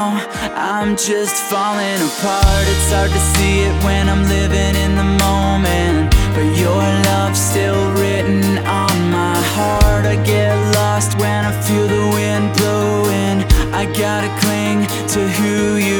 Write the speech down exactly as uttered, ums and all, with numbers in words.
I'm just falling apart. It's hard to see it when I'm living in the moment, but your love's still written on my heart. I get lost when I feel the wind blowing. I gotta cling to who you